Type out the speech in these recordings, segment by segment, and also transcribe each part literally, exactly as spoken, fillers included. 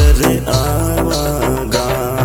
घर आवागा।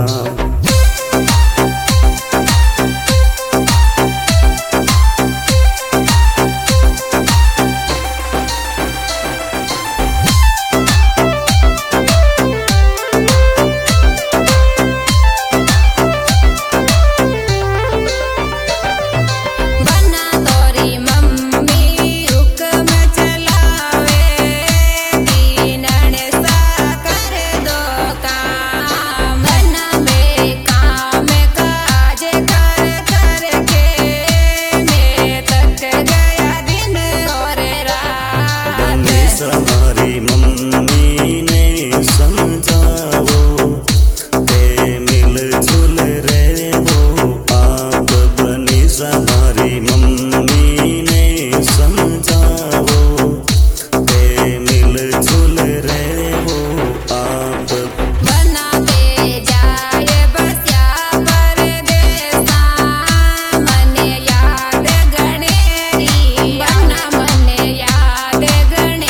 हमारी मम्मी ने समझाओ ते मिलजुल रहे हो आप। बनी हमारी मम्मी ने समझाओ ते मिलजुल रहे हो आप। बनाते जाए बस्या परदेसा मने याद गणेरी बना मने याद गणेरी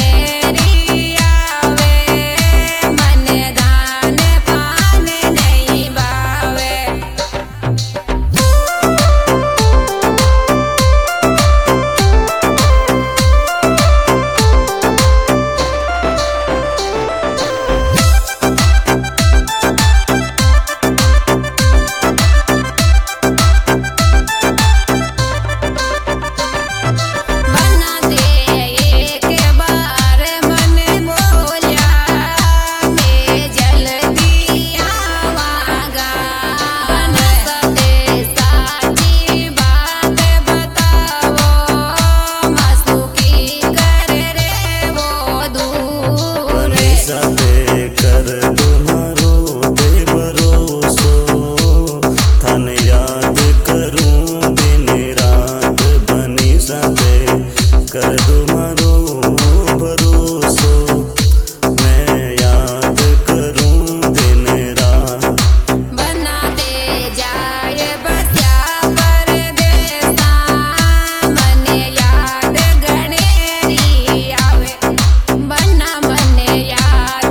कर तुम्हारो दे भरोसो थाने याद करूं दिन रात। बनी साथे कर तुम्हारो भरोसो मैं याद करूं दिन रात। बनाते जाए बस्या परदेसा मने याद गणेरी आवे बना मने याद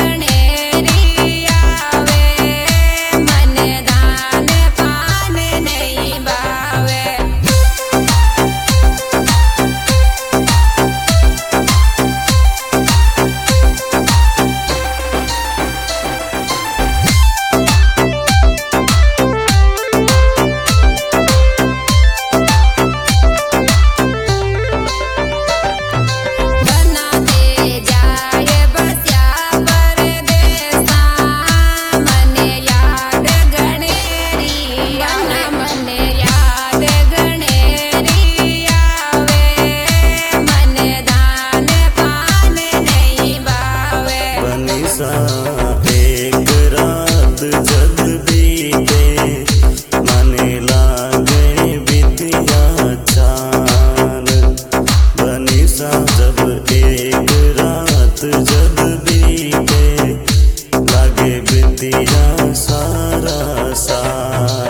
एक रात जब बीते मने लागे बितिया चार। बनी सा जब एक रात जब बीते लागे बितिया सारा सार।